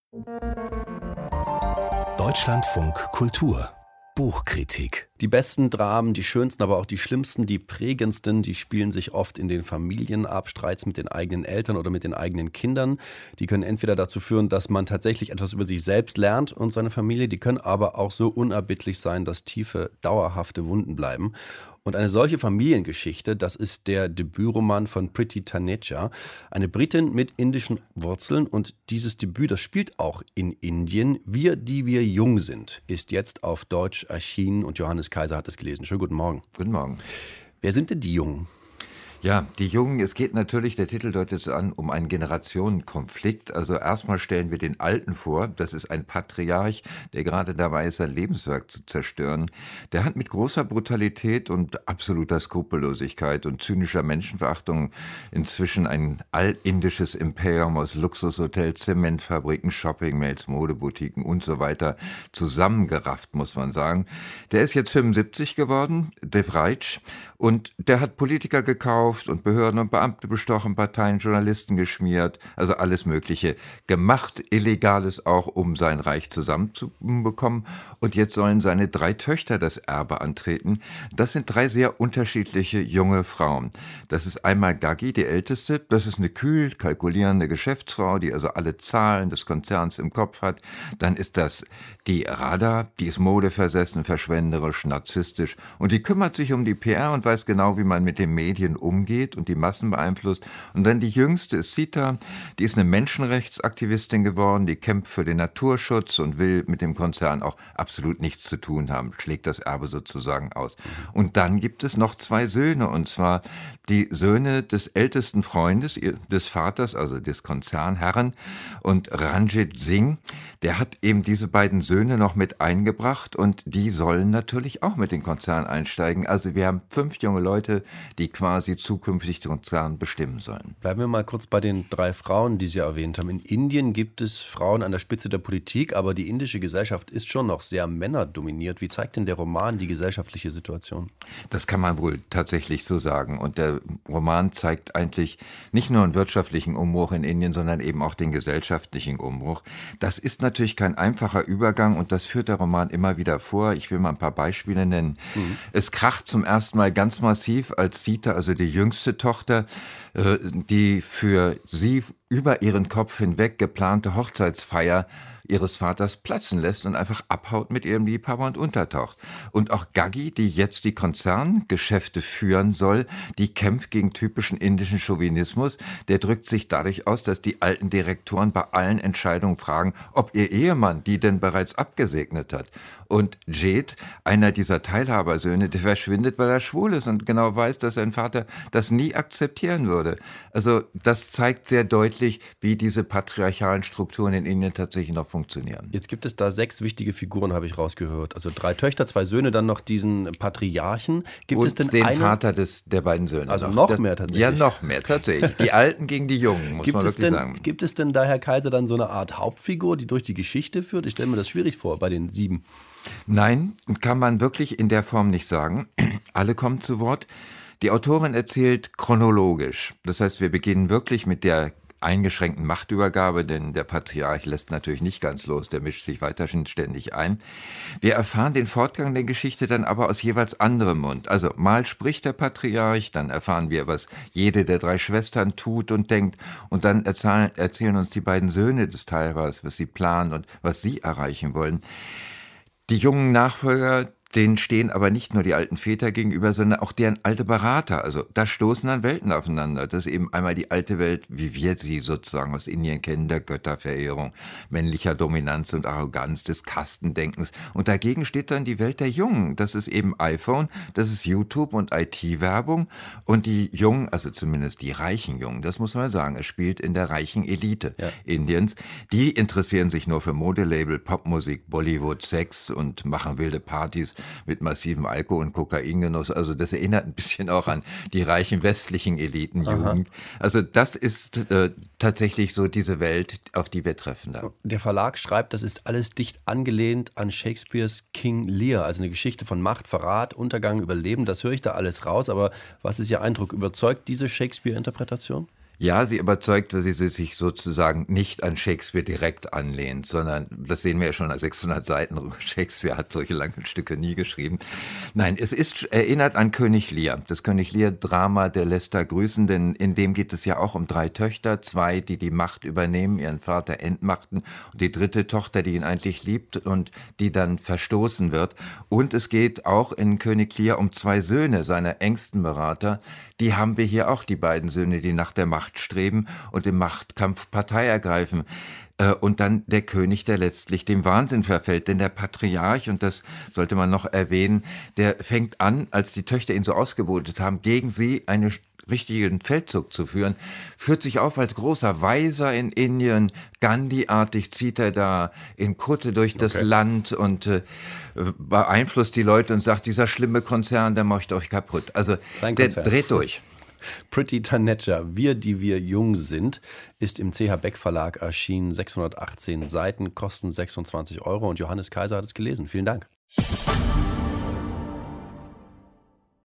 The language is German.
Deutschlandfunk Kultur Buchkritik. Die besten Dramen, die schönsten, aber auch die schlimmsten, die prägendsten, die spielen sich oft in den Familien ab, Streits mit den eigenen Eltern oder mit den eigenen Kindern. Die können entweder dazu führen, dass man tatsächlich etwas über sich selbst lernt und seine Familie, die können aber auch so unerbittlich sein, dass tiefe, dauerhafte Wunden bleiben. Und eine solche Familiengeschichte, das ist der Debütroman von Priti Taneja, eine Britin mit indischen Wurzeln. Und dieses Debüt, das spielt auch in Indien. Wir, die wir jung sind, ist jetzt auf Deutsch erschienen und Johannes Kaiser hat es gelesen. Schönen guten Morgen. Guten Morgen. Wer sind denn die Jungen? Ja, die Jungen, es geht natürlich, der Titel deutet es an, um einen Generationenkonflikt. Also erstmal stellen wir den Alten vor, das ist ein Patriarch, der gerade dabei ist, sein Lebenswerk zu zerstören. Der hat mit großer Brutalität und absoluter Skrupellosigkeit und zynischer Menschenverachtung inzwischen ein altindisches Imperium aus Luxushotels, Zementfabriken, Shoppingmalls, Modeboutiquen und so weiter zusammengerafft, muss man sagen. Der ist jetzt 75 geworden, Devraj, und der hat Politiker gekauft und Behörden und Beamte bestochen, Parteien, Journalisten geschmiert, also alles Mögliche gemacht, Illegales auch, um sein Reich zusammenzubekommen. Und jetzt sollen seine 3 Töchter das Erbe antreten. Das sind 3 sehr unterschiedliche junge Frauen. Das ist einmal Gagi, die älteste. Das ist eine kühl kalkulierende Geschäftsfrau, die also alle Zahlen des Konzerns im Kopf hat. Dann ist das die Radha, die ist modeversessen, verschwenderisch, narzisstisch. Und die kümmert sich um die PR und weiß genau, wie man mit den Medien umgeht und die Massen beeinflusst. Und dann die jüngste ist Sita, die ist eine Menschenrechtsaktivistin geworden, die kämpft für den Naturschutz und will mit dem Konzern auch absolut nichts zu tun haben, schlägt das Erbe sozusagen aus. Und dann gibt es noch 2 Söhne, und zwar die Söhne des ältesten Freundes des Vaters, also des Konzernherren, und Ranjit Singh, der hat eben diese beiden Söhne noch mit eingebracht und die sollen natürlich auch mit den Konzern einsteigen. Also wir haben 5 junge Leute, die quasi zukünftig den Konzern bestimmen sollen. Bleiben wir mal kurz bei den 3 Frauen, die Sie erwähnt haben. In Indien gibt es Frauen an der Spitze der Politik, aber die indische Gesellschaft ist schon noch sehr männerdominiert. Wie zeigt denn der Roman die gesellschaftliche Situation? Das kann man wohl tatsächlich so sagen. Und der Roman zeigt eigentlich nicht nur einen wirtschaftlichen Umbruch in Indien, sondern eben auch den gesellschaftlichen Umbruch. Das ist natürlich kein einfacher Übergang und das führt der Roman immer wieder vor. Ich will mal ein paar Beispiele nennen. Es kracht zum ersten Mal ganz massiv, als Sita, also die jüngste Tochter, die für sie über ihren Kopf hinweg geplante Hochzeitsfeier ihres Vaters platzen lässt und einfach abhaut mit ihrem Liebhaber und untertaucht. Und auch Gagi, die jetzt die Konzerngeschäfte führen soll, die kämpft gegen typischen indischen Chauvinismus. Der drückt sich dadurch aus, dass die alten Direktoren bei allen Entscheidungen fragen, ob ihr Ehemann die denn bereits abgesegnet hat. Und Jed, einer dieser Teilhabersöhne, der verschwindet, weil er schwul ist und genau weiß, dass sein Vater das nie akzeptieren würde. Also das zeigt sehr deutlich, wie diese patriarchalen Strukturen in Indien tatsächlich noch funktionieren. Jetzt gibt es da 6 wichtige Figuren, habe ich rausgehört. Also 3 Töchter, 2 Söhne, dann noch diesen Patriarchen. Gibt und es denn den einen Vater der beiden Söhne. Also noch mehr tatsächlich? Ja, noch mehr tatsächlich. Die Alten gegen die Jungen, muss man wirklich sagen. Gibt es denn da, Herr Kaiser, dann so eine Art Hauptfigur, die durch die Geschichte führt? Ich stelle mir das schwierig vor bei den 7. Nein, kann man wirklich in der Form nicht sagen. Alle kommen zu Wort. Die Autorin erzählt chronologisch. Das heißt, wir beginnen wirklich mit der eingeschränkten Machtübergabe, denn der Patriarch lässt natürlich nicht ganz los, der mischt sich weiterhin ständig ein. Wir erfahren den Fortgang der Geschichte dann aber aus jeweils anderem Mund. Also mal spricht der Patriarch, dann erfahren wir, was jede der 3 Schwestern tut und denkt und dann erzählen uns die beiden Söhne des Teilhabers, was sie planen und was sie erreichen wollen. Die jungen Nachfolger, denen stehen aber nicht nur die alten Väter gegenüber, sondern auch deren alte Berater. Also da stoßen dann Welten aufeinander. Das ist eben einmal die alte Welt, wie wir sie sozusagen aus Indien kennen, der Götterverehrung, männlicher Dominanz und Arroganz, des Kastendenkens. Und dagegen steht dann die Welt der Jungen. Das ist eben iPhone, das ist YouTube und IT-Werbung. Und die Jungen, also zumindest die reichen Jungen, das muss man sagen, es spielt in der reichen Elite Indiens. Die interessieren sich nur für Modelabel, Popmusik, Bollywood, Sex und machen wilde Partys mit massivem Alkohol- und Kokaingenuss. Also das erinnert ein bisschen auch an die reichen westlichen Elitenjugend. Also das ist tatsächlich so diese Welt, auf die wir treffen da. Der Verlag schreibt, das ist alles dicht angelehnt an Shakespeares King Lear, also eine Geschichte von Macht, Verrat, Untergang, Überleben. Das höre ich da alles raus. Aber was ist Ihr Eindruck? Überzeugt diese Shakespeare-Interpretation? Ja, sie überzeugt, weil sie sich sozusagen nicht an Shakespeare direkt anlehnt, sondern, das sehen wir ja schon an 600 Seiten, Shakespeare hat solche langen Stücke nie geschrieben. Nein, es erinnert an König Lear, das König Lear-Drama der Leicester Grüßen, denn in dem geht es ja auch um 3 Töchter, 2, die die Macht übernehmen, ihren Vater entmachten, und die 3. Tochter, die ihn eigentlich liebt und die dann verstoßen wird. Und es geht auch in König Lear um 2 Söhne seiner engsten Berater. Die haben wir hier auch, die beiden Söhne, die nach der Macht streben und im Machtkampf Partei ergreifen. Und dann der König, der letztlich dem Wahnsinn verfällt. Denn der Patriarch, und das sollte man noch erwähnen, der fängt an, als die Töchter ihn so ausgebotet haben, gegen sie einen richtigen Feldzug zu führen, führt sich auf als großer Weiser in Indien. Gandhi-artig zieht er da in Kutte durch das Land und beeinflusst die Leute und sagt, dieser schlimme Konzern, der macht euch kaputt. Also der dreht durch. Pretty Tanager, Wir, die wir jung sind, ist im CH Beck Verlag erschienen. 618 Seiten, kosten 26 € und Johannes Kaiser hat es gelesen. Vielen Dank.